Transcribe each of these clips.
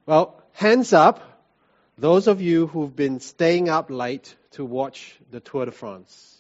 Well, hands up, those of you who've been staying up late to watch the Tour de France.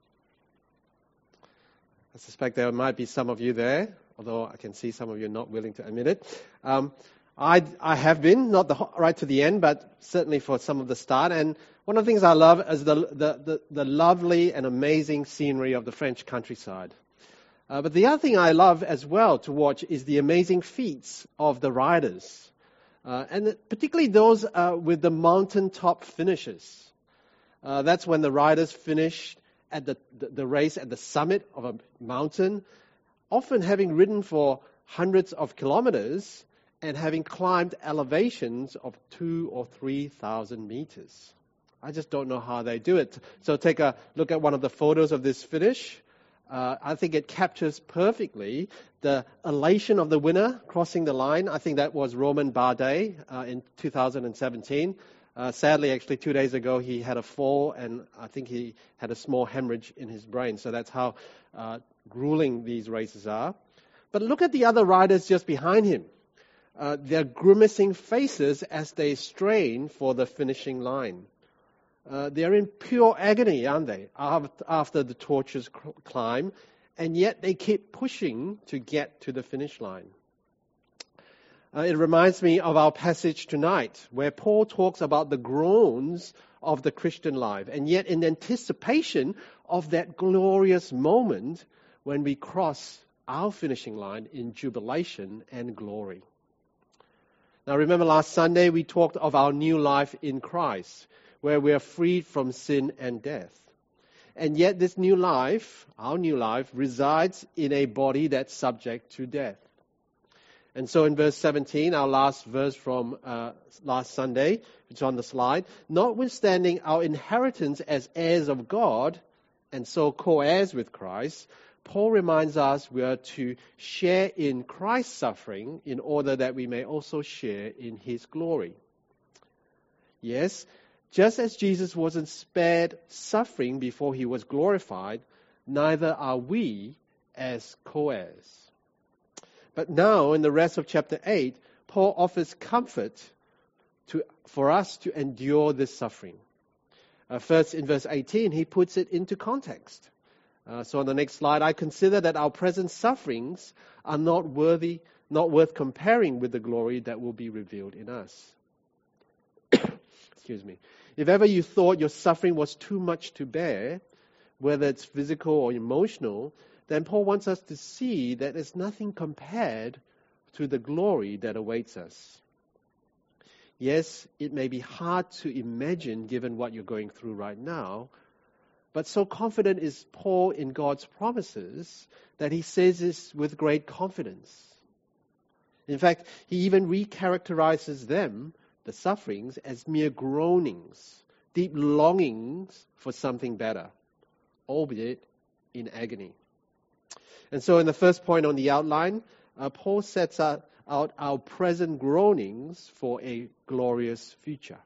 I suspect there might be some of you there, although I can see some of you not willing to admit it. I have been, not right to the end, but certainly for some of the start. And one of the things I love is the lovely and amazing scenery of the French countryside. But the other thing I love as well to watch is the amazing feats of the riders. And particularly those with the mountaintop finishes. That's when the riders finish at the race at the summit of a mountain, often having ridden for hundreds of kilometers and having climbed elevations of 2,000 or 3,000 meters. I just don't know how they do it. So take a look at one of the photos of this finish. I think it captures perfectly the elation of the winner crossing the line. I think that was Romain Bardet in 2017. Sadly, actually, 2 days ago, he had a fall, and I think he had a small hemorrhage in his brain. So that's how grueling these races are. But look at the other riders just behind him. They're grimacing faces as they strain for the finishing line. They're in pure agony, aren't they, after the torturous climb, and yet they keep pushing to get to the finish line. It reminds me of our passage tonight, where Paul talks about the groans of the Christian life, and yet in anticipation of that glorious moment when we cross our finishing line in jubilation and glory. Now remember last Sunday we talked of our new life in Christ, where we are freed from sin and death. And yet this new life, our new life, resides in a body that's subject to death. And so in verse 17, our last verse from last Sunday, which is on the slide, notwithstanding our inheritance as heirs of God, and so co-heirs with Christ, Paul reminds us we are to share in Christ's suffering in order that we may also share in his glory. Yes, just as Jesus wasn't spared suffering before he was glorified, neither are we as co-heirs. But now, in the rest of chapter 8, Paul offers comfort for us to endure this suffering. First, in verse 18, he puts it into context. So on the next slide, I consider that our present sufferings are not worth comparing with the glory that will be revealed in us. Excuse me. If ever you thought your suffering was too much to bear, whether it's physical or emotional, then Paul wants us to see that it's nothing compared to the glory that awaits us. Yes, it may be hard to imagine given what you're going through right now, but so confident is Paul in God's promises that he says this with great confidence. In fact, he even recharacterizes them, the sufferings, as mere groanings, deep longings for something better, albeit in agony. And so in the first point on the outline, Paul sets out our present groanings for a glorious future.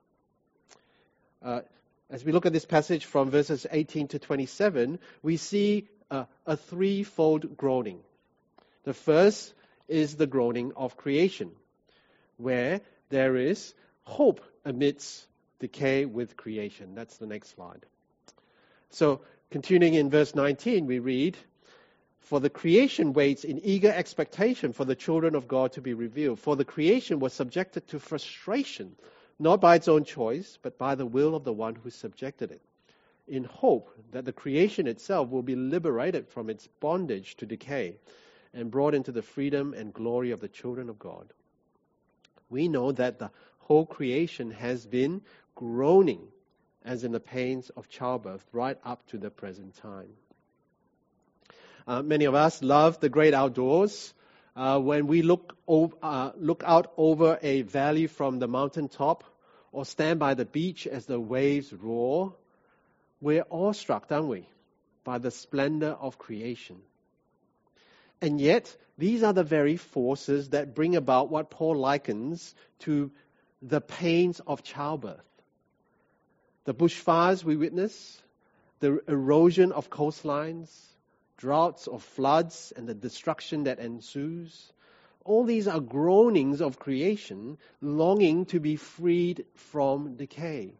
As we look at this passage from verses 18 to 27, we see a threefold groaning. The first is the groaning of creation, where there is hope amidst decay with creation. That's the next slide. So continuing in verse 19, we read, "For the creation waits in eager expectation for the children of God to be revealed. For the creation was subjected to frustration, not by its own choice, but by the will of the one who subjected it, in hope that the creation itself will be liberated from its bondage to decay and brought into the freedom and glory of the children of God." We know that the whole creation has been groaning, as in the pains of childbirth, right up to the present time. Many of us love the great outdoors. When we look out over a valley from the mountaintop or stand by the beach as the waves roar, we're awestruck, aren't we, by the splendor of creation. And yet, these are the very forces that bring about what Paul likens to the pains of childbirth. The bushfires we witness, the erosion of coastlines, droughts or floods, and the destruction that ensues, all these are groanings of creation, longing to be freed from decay.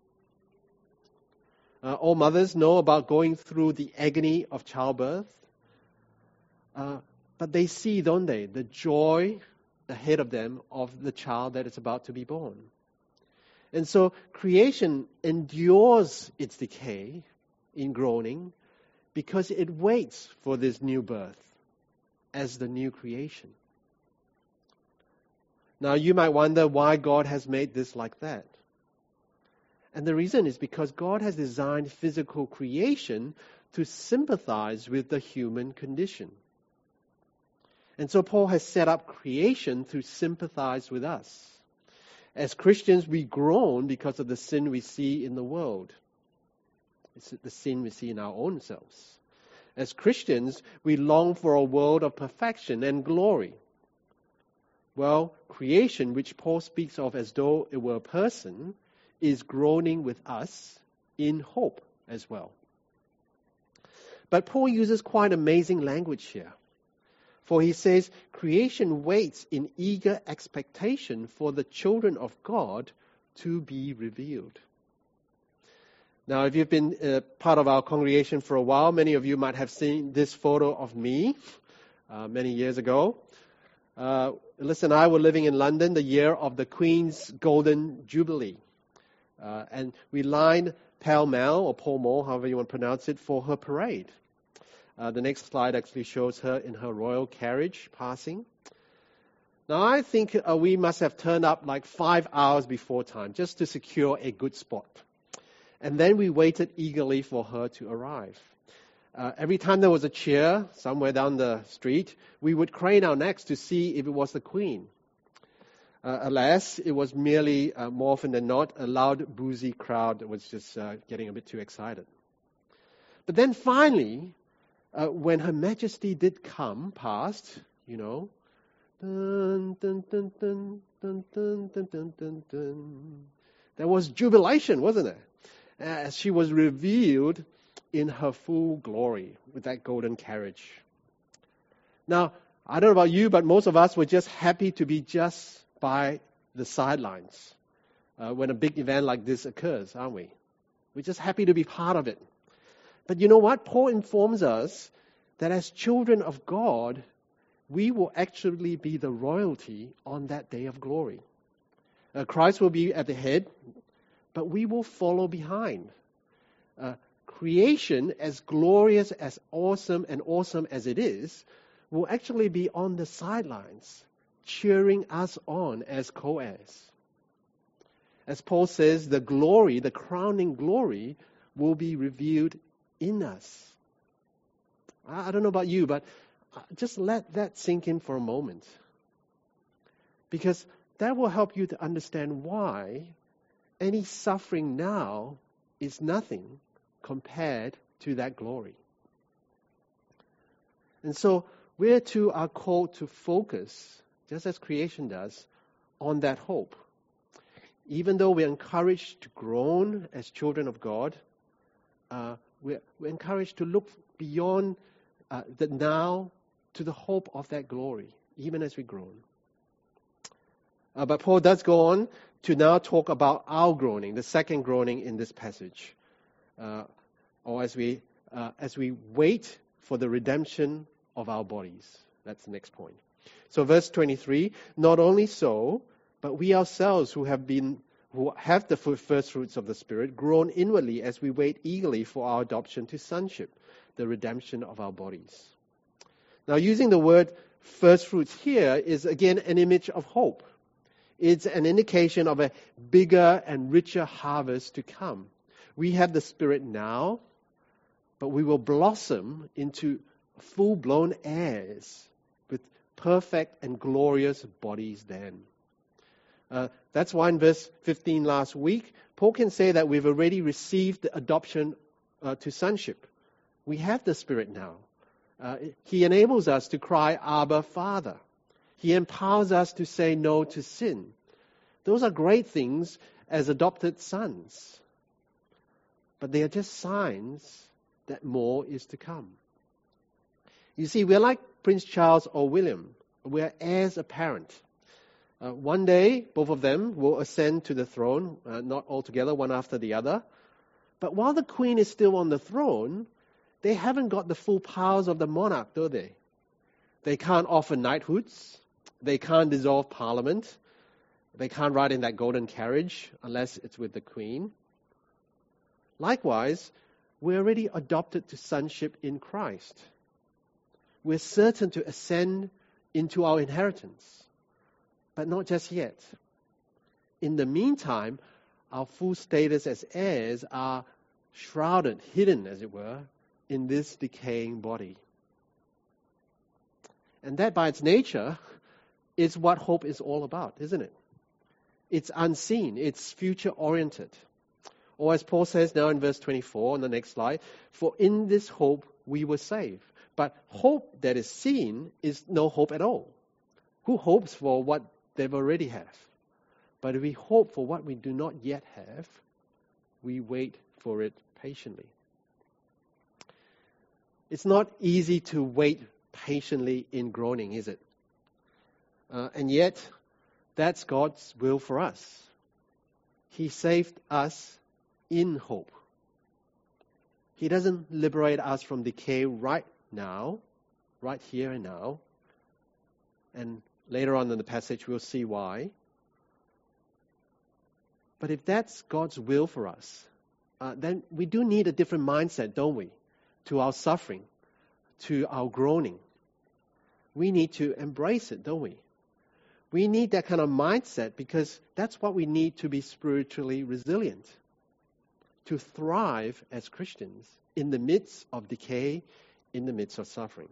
All mothers know about going through the agony of childbirth. But they see, don't they, the joy ahead of them of the child that is about to be born. And so creation endures its decay in groaning because it waits for this new birth as the new creation. Now you might wonder why God has made this like that. And the reason is because God has designed physical creation to sympathize with the human condition. And so Paul has set up creation to sympathize with us. As Christians, we groan because of the sin we see in the world. It's the sin we see in our own selves. As Christians, we long for a world of perfection and glory. Well, creation, which Paul speaks of as though it were a person, is groaning with us in hope as well. But Paul uses quite amazing language here. For he says, creation waits in eager expectation for the children of God to be revealed. Now, if you've been part of our congregation for a while, many of you might have seen this photo of me many years ago. Alyssa and I were living in London the year of the Queen's Golden Jubilee. And we lined Pall Mall, or Pall Mall, however you want to pronounce it, for her parade. The next slide actually shows her in her royal carriage passing. Now, I think we must have turned up like 5 hours before time just to secure a good spot. And then we waited eagerly for her to arrive. Every time there was a cheer somewhere down the street, we would crane our necks to see if it was the Queen. Alas, it was merely, more often than not, a loud, boozy crowd that was just getting a bit too excited. But then finally, when Her Majesty did come past, dun, dun, dun, dun, dun, dun, dun, dun, dun, dun, there was jubilation, wasn't there? As she was revealed in her full glory with that golden carriage. Now, I don't know about you, but most of us were just happy to be just by the sidelines when a big event like this occurs, aren't we? We're just happy to be part of it. But you know what? Paul informs us that as children of God, we will actually be the royalty on that day of glory. Christ will be at the head, but we will follow behind. Creation, as glorious, as awesome as it is, will actually be on the sidelines, cheering us on as co-heirs. As Paul says, the glory, the crowning glory, will be revealed in us. I don't know about you, but just let that sink in for a moment. Because that will help you to understand why any suffering now is nothing compared to that glory. And so we too are called to focus, just as creation does, on that hope. Even though we're encouraged to groan as children of God, we're encouraged to look beyond the now to the hope of that glory, even as we groan. But Paul does go on to now talk about our groaning, the second groaning in this passage, or as we wait for the redemption of our bodies. That's the next point. So verse 23, not only so, but we ourselves who have the first fruits of the Spirit groan inwardly as we wait eagerly for our adoption to sonship, the redemption of our bodies. Now, using the word first fruits here is again an image of hope. It's an indication of a bigger and richer harvest to come. We have the Spirit now, but we will blossom into full-blown heirs with perfect and glorious bodies then. That's why in verse 15 last week, Paul can say that we've already received the adoption to sonship. We have the Spirit now. He enables us to cry, Abba, Father. He empowers us to say no to sin. Those are great things as adopted sons. But they are just signs that more is to come. You see, we're like Prince Charles or William. We're heirs apparent. One day, both of them will ascend to the throne, not all together, one after the other. But while the queen is still on the throne, they haven't got the full powers of the monarch, do they? They can't offer knighthoods. They can't dissolve parliament. They can't ride in that golden carriage unless it's with the queen. Likewise, we're already adopted to sonship in Christ. We're certain to ascend into our inheritance, but not just yet. In the meantime, our full status as heirs are shrouded, hidden, as it were, in this decaying body. And that by its nature is what hope is all about, isn't it? It's unseen, it's future-oriented. Or as Paul says now in verse 24 on the next slide, for in this hope we were saved. But hope that is seen is no hope at all. Who hopes for what they've already have? But if we hope for what we do not yet have, we wait for it patiently. It's not easy to wait patiently in groaning, is it? And yet, that's God's will for us. He saved us in hope. He doesn't liberate us from decay right now, right here and now. And later on in the passage, we'll see why. But if that's God's will for us, then we do need a different mindset, don't we? To our suffering, to our groaning. We need to embrace it, don't we? We need that kind of mindset because that's what we need to be spiritually resilient, to thrive as Christians in the midst of decay, in the midst of suffering.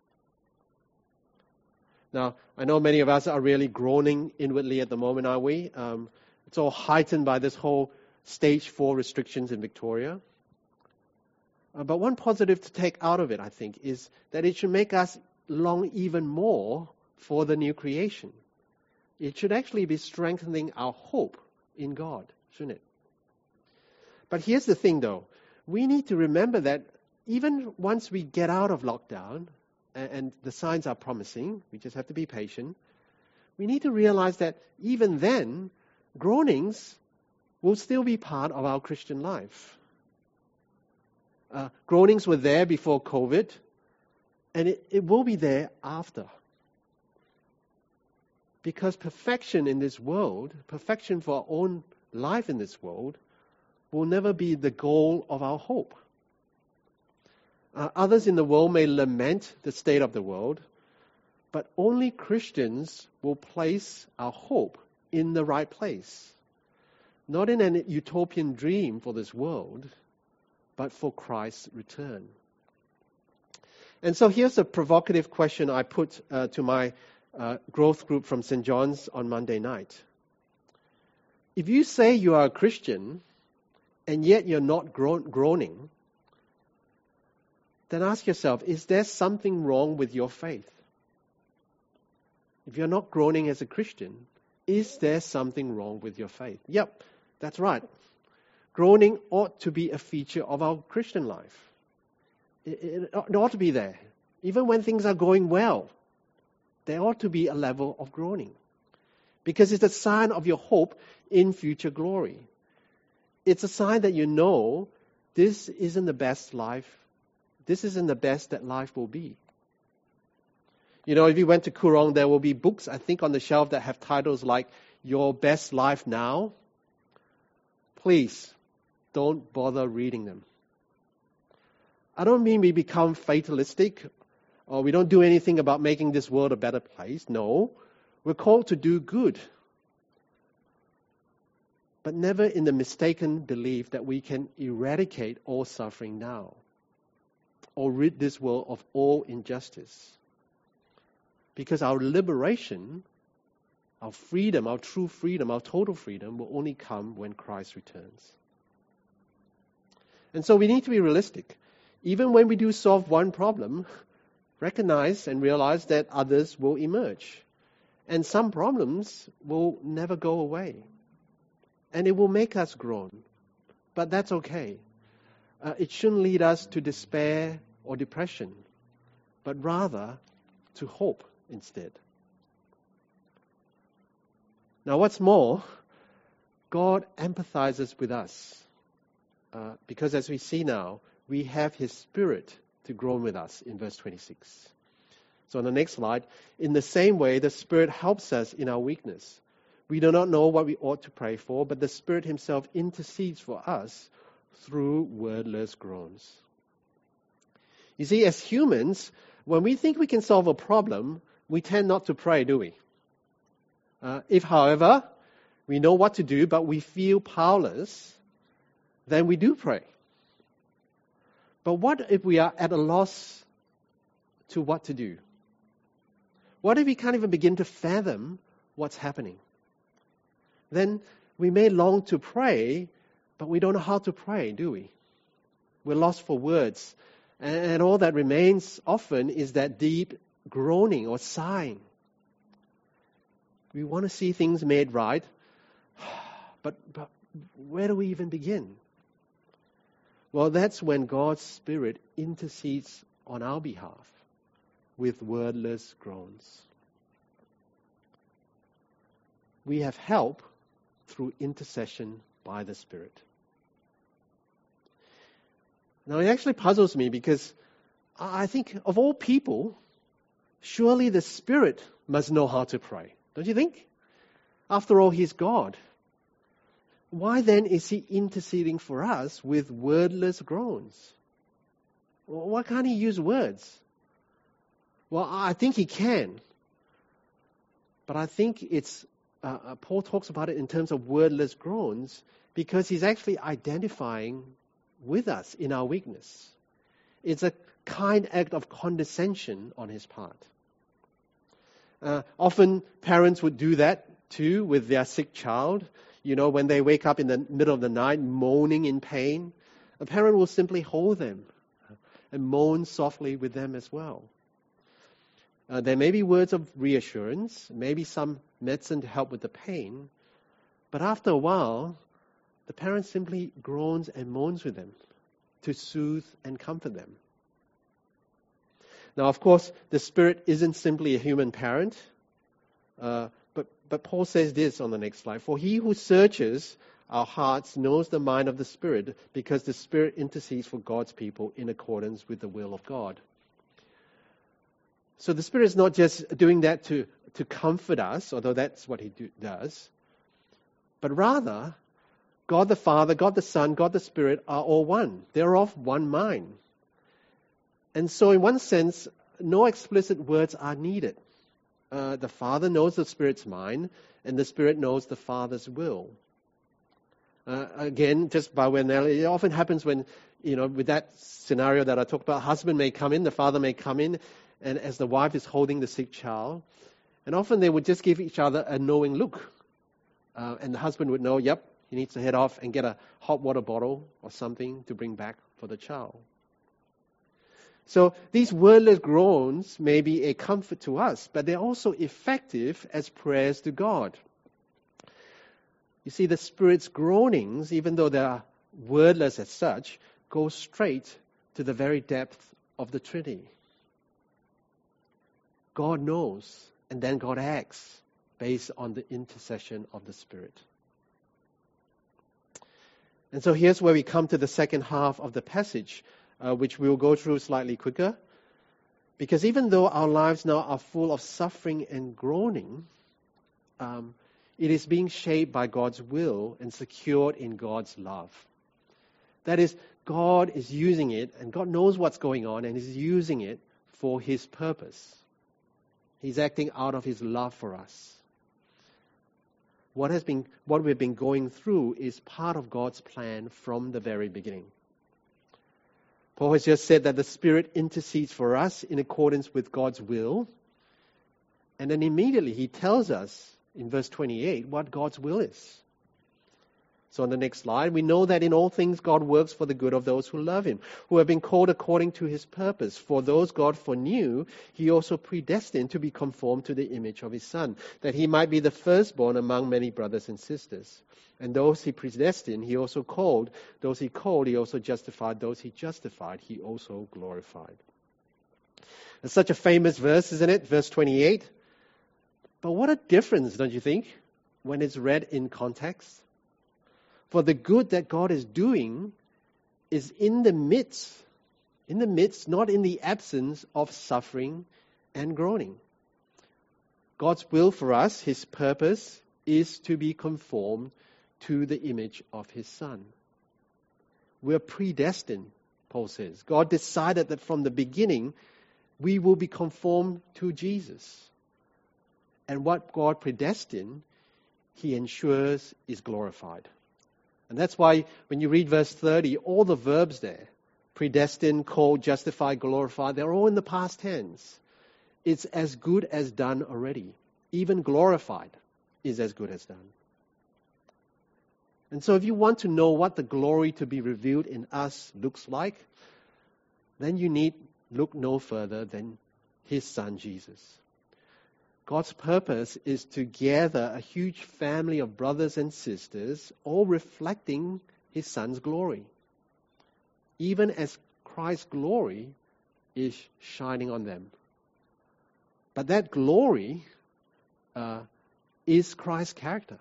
Now, I know many of us are really groaning inwardly at the moment, aren't we? It's all heightened by this whole stage 4 restrictions in Victoria. But one positive to take out of it, I think, is that it should make us long even more for the new creation. It should actually be strengthening our hope in God, shouldn't it? But here's the thing, though. We need to remember that even once we get out of lockdown, and the signs are promising, we just have to be patient, we need to realize that even then, groanings will still be part of our Christian life. Groanings were there before COVID, and it will be there after. Because perfection in this world, perfection for our own life in this world, will never be the goal of our hope. Others in the world may lament the state of the world, but only Christians will place our hope in the right place. Not in an utopian dream for this world, but for Christ's return. And so here's a provocative question I put to my growth group from St. John's on Monday night. If you say you are a Christian, and yet you're not groaning, then ask yourself, is there something wrong with your faith? If you're not groaning as a Christian, is there something wrong with your faith? Yep, that's right. Groaning ought to be a feature of our Christian life. It ought to be there. Even when things are going well, there ought to be a level of groaning. Because it's a sign of your hope in future glory. It's a sign that you know this isn't the best life. This isn't the best that life will be. You know, if you went to Koorong, there will be books, I think, on the shelf that have titles like Your Best Life Now. Please, don't bother reading them. I don't mean we become fatalistic or we don't do anything about making this world a better place. No, we're called to do good. But never in the mistaken belief that we can eradicate all suffering now or rid this world of all injustice. Because our liberation, our freedom, our true freedom, our total freedom will only come when Christ returns. And so we need to be realistic. Even when we do solve one problem, recognize and realize that others will emerge. And some problems will never go away. And it will make us groan. But that's okay. It shouldn't lead us to despair or depression, but rather to hope instead. Now, what's more, God empathizes with us because as we see now, we have His Spirit to groan with us in verse 26. So on the next slide, in the same way, the Spirit helps us in our weakness. We do not know what we ought to pray for, but the Spirit Himself intercedes for us through wordless groans. You see, as humans, when we think we can solve a problem, we tend not to pray, do we? If, however, we know what to do, but we feel powerless, then we do pray. But what if we are at a loss to what to do? What if we can't even begin to fathom what's happening? Then we may long to pray, but we don't know how to pray, do we? We're lost for words. And all that remains often is that deep groaning or sighing. We want to see things made right, but where do we even begin? Well, that's when God's Spirit intercedes on our behalf with wordless groans. We have help through intercession by the Spirit. Now, it actually puzzles me because I think of all people, surely the Spirit must know how to pray. Don't you think? After all, He's God. Why then is He interceding for us with wordless groans? Why can't He use words? Well, I think He can. But I think it's Paul talks about it in terms of wordless groans because he's actually identifying with us in our weakness. It's a kind act of condescension on his part. Often parents would do that too with their sick child. You know, when they wake up in the middle of the night moaning in pain, a parent will simply hold them and moan softly with them as well. There may be words of reassurance, maybe some medicine to help with the pain, but after a while, the parent simply groans and moans with them to soothe and comfort them. Now, of course, the Spirit isn't simply a human parent, but Paul says this on the next slide. For He who searches our hearts knows the mind of the Spirit, because the Spirit intercedes for God's people in accordance with the will of God. So the Spirit is not just doing that to comfort us, although that's what He does, but rather, God the Father, God the Son, God the Spirit are all one. They're of one mind. And so in one sense, no explicit words are needed. The Father knows the Spirit's mind, and the Spirit knows the Father's will. Again, just by way of analogy, it often happens when, with that scenario that I talked about, husband may come in, the father may come in, and as the wife is holding the sick child, and often they would just give each other a knowing look. And the husband would know, yep, he needs to head off and get a hot water bottle or something to bring back for the child. So these wordless groans may be a comfort to us, but they're also effective as prayers to God. You see, the Spirit's groanings, even though they are wordless as such, go straight to the very depth of the Trinity. God knows, and then God acts based on the intercession of the Spirit. And so here's where we come to the second half of the passage, which we'll go through slightly quicker. Because even though our lives now are full of suffering and groaning, it is being shaped by God's will and secured in God's love. That is, God is using it, and God knows what's going on, and is using it for His purpose. He's acting out of His love for us. What we've been going through is part of God's plan from the very beginning. Paul has just said that the Spirit intercedes for us in accordance with God's will. And then immediately he tells us in verse 28 what God's will is. So on the next slide, we know that in all things God works for the good of those who love Him, who have been called according to His purpose. For those God foreknew, He also predestined to be conformed to the image of His Son, that He might be the firstborn among many brothers and sisters. And those He predestined, He also called. Those He called, He also justified. Those He justified, He also glorified. It's such a famous verse, isn't it? Verse 28. But what a difference, don't you think? when it's read in context. For the good that God is doing is in the midst, not in the absence of suffering and groaning. God's will for us, His purpose, is to be conformed to the image of His Son. We're predestined, Paul says. God decided that from the beginning we will be conformed to Jesus. And what God predestined, He ensures is glorified. And that's why when you read verse 30, all the verbs there, predestined, called, justified, glorified, they're all in the past tense. It's as good as done already. Even glorified is as good as done. And so if you want to know what the glory to be revealed in us looks like, then you need look no further than His Son Jesus. God's purpose is to gather a huge family of brothers and sisters, all reflecting His Son's glory. Even as Christ's glory is shining on them. But that glory is Christ's character.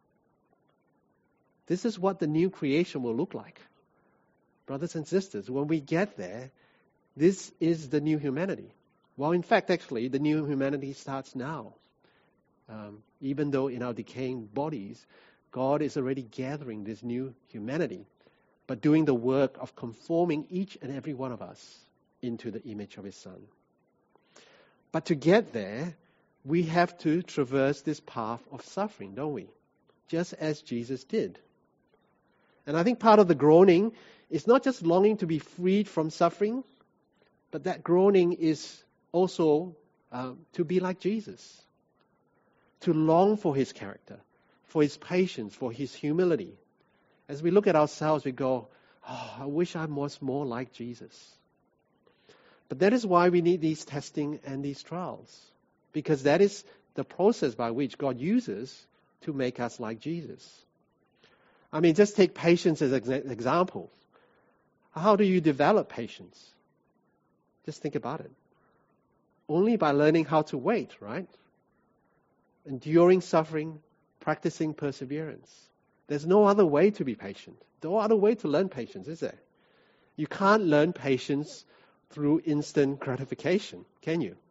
This is what the new creation will look like. Brothers and sisters, when we get there, this is the new humanity. Well, in fact, actually, the new humanity starts now. Even though in our decaying bodies, God is already gathering this new humanity, but doing the work of conforming each and every one of us into the image of His Son. But to get there, we have to traverse this path of suffering, don't we? Just as Jesus did. And I think part of the groaning is not just longing to be freed from suffering, but that groaning is also to be like Jesus. To long for His character, for His patience, for His humility. As we look at ourselves, we go, oh, I wish I was more like Jesus. But that is why we need these testing and these trials. Because that is the process by which God uses to make us like Jesus. I mean, just take patience as an example. How do you develop patience? Just think about it. Only by learning how to wait, right? Enduring suffering, practicing perseverance. There's no other way to be patient. No other way to learn patience, is there? You can't learn patience through instant gratification, can you?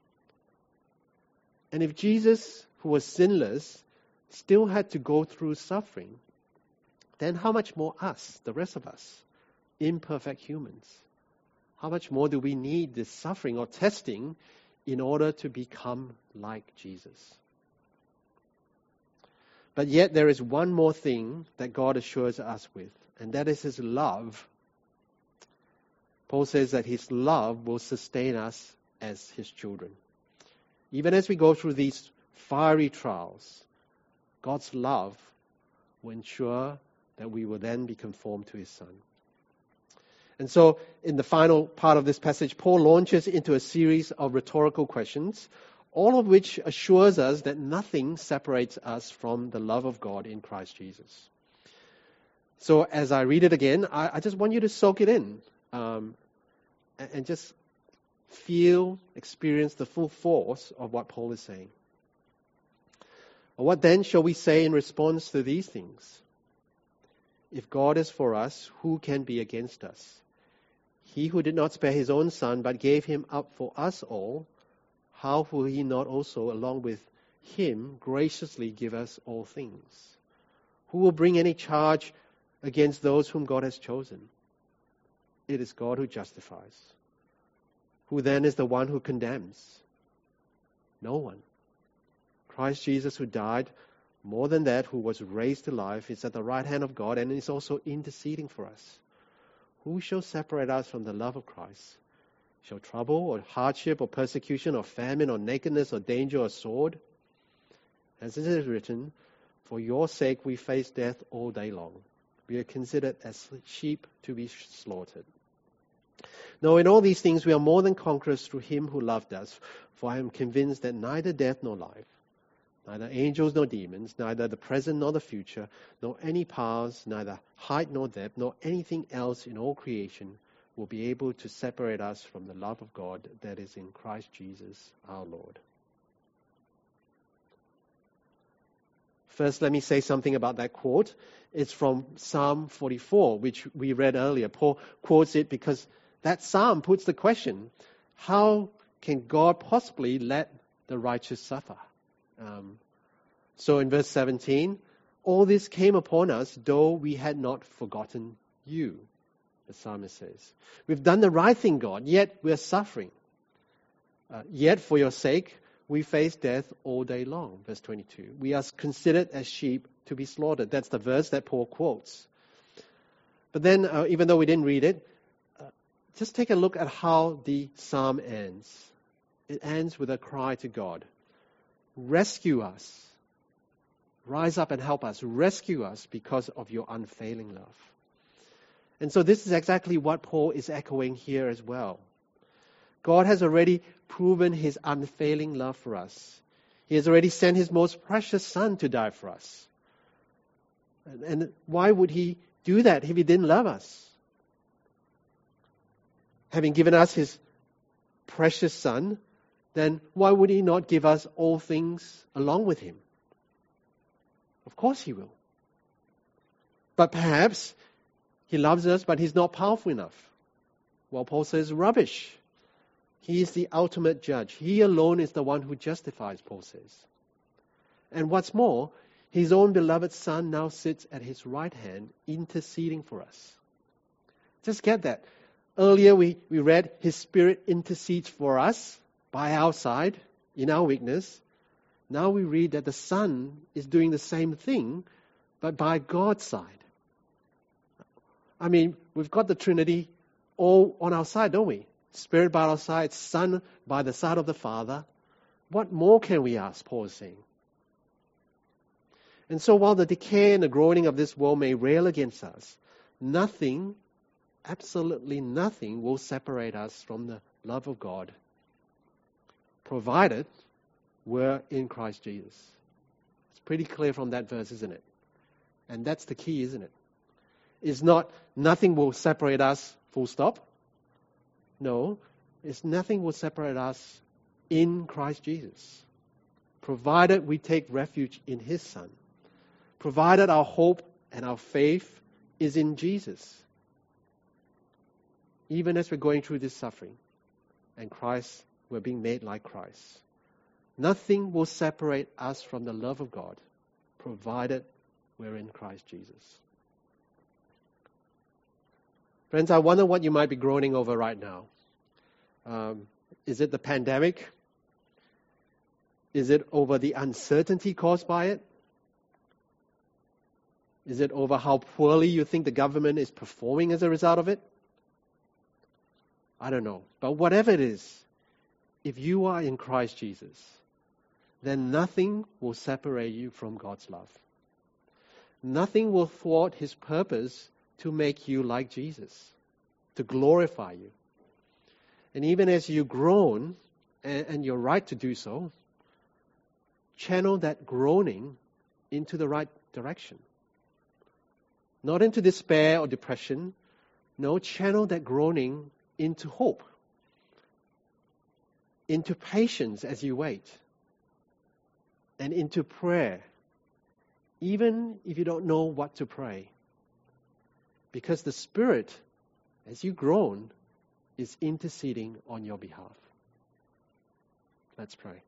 And if Jesus, who was sinless, still had to go through suffering, then how much more us, the rest of us, imperfect humans? How much more do we need this suffering or testing in order to become like Jesus? But yet there is one more thing that God assures us with, and that is His love. Paul says that His love will sustain us as His children. Even as we go through these fiery trials, God's love will ensure that we will then be conformed to His Son. And so, in the final part of this passage, Paul launches into a series of rhetorical questions, all of which assures us that nothing separates us from the love of God in Christ Jesus. So, as I read it again, I just want you to soak it in and just feel, experience the full force of what Paul is saying. What then shall we say in response to these things? If God is for us, who can be against us? He who did not spare His own Son, but gave Him up for us all, how will He not also, along with Him, graciously give us all things? Who will bring any charge against those whom God has chosen? It is God who justifies. Who then is the one who condemns? No one. Christ Jesus, who died, more than that, who was raised to life, is at the right hand of God and is also interceding for us. Who shall separate us from the love of Christ? Shall trouble or hardship or persecution or famine or nakedness or danger or sword? As it is written, for your sake we face death all day long. We are considered as sheep to be slaughtered. No, in all these things we are more than conquerors through Him who loved us. For I am convinced that neither death nor life, neither angels nor demons, neither the present nor the future, nor any powers, neither height nor depth, nor anything else in all creation will be able to separate us from the love of God that is in Christ Jesus our Lord. First, let me say something about that quote. It's from Psalm 44, which we read earlier. Paul quotes it because that psalm puts the question, how can God possibly let the righteous suffer? So in verse 17, all this came upon us, though we had not forgotten you, the psalmist says. We've done the right thing, God, yet we're suffering. Yet for your sake, we face death all day long. Verse 22. We are considered as sheep to be slaughtered. That's the verse that Paul quotes. But then, even though we didn't read it, just take a look at how the psalm ends. It ends with a cry to God. Rescue us. Rise up and help us. Rescue us because of your unfailing love. And so this is exactly what Paul is echoing here as well. God has already proven his unfailing love for us. He has already sent his most precious Son to die for us. And why would he do that if he didn't love us? Having given us his precious Son, then why would he not give us all things along with him? Of course he will. But perhaps he loves us, but he's not powerful enough. Well, Paul says, rubbish. He is the ultimate judge. He alone is the one who justifies, Paul says. And what's more, his own beloved Son now sits at his right hand, interceding for us. Just get that. Earlier we read his Spirit intercedes for us by our side, in our weakness. Now we read that the Son is doing the same thing, but by God's side. I mean, we've got the Trinity all on our side, don't we? Spirit by our side, Son by the side of the Father. What more can we ask, Paul is saying? And so while the decay and the groaning of this world may rail against us, nothing, absolutely nothing, will separate us from the love of God, provided we're in Christ Jesus. It's pretty clear from that verse, isn't it? And that's the key, isn't it? It's not nothing will separate us, full stop. No, it's nothing will separate us in Christ Jesus, provided we take refuge in his Son, provided our hope and our faith is in Jesus. Even as we're going through this suffering and Christ, we're being made like Christ. Nothing will separate us from the love of God, provided we're in Christ Jesus. Friends, I wonder what you might be groaning over right now. Is it the pandemic? Is it over the uncertainty caused by it? Is it over how poorly you think the government is performing as a result of it? I don't know. But whatever it is, if you are in Christ Jesus, then nothing will separate you from God's love. Nothing will thwart his purpose to make you like Jesus, to glorify you. And even as you groan, and you're right to do so, channel that groaning into the right direction. Not into despair or depression. No, channel that groaning into hope, into patience as you wait, and into prayer, even if you don't know what to pray. Because the Spirit, as you groan, is interceding on your behalf. Let's pray.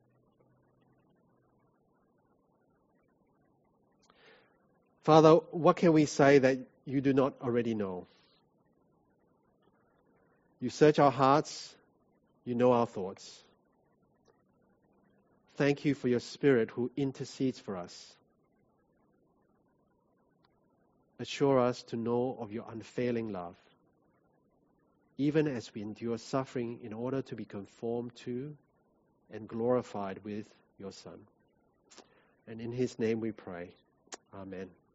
Father, what can we say that you do not already know? You search our hearts, you know our thoughts. Thank you for your Spirit who intercedes for us. Assure us to know of your unfailing love, even as we endure suffering in order to be conformed to and glorified with your Son. And in his name we pray. Amen.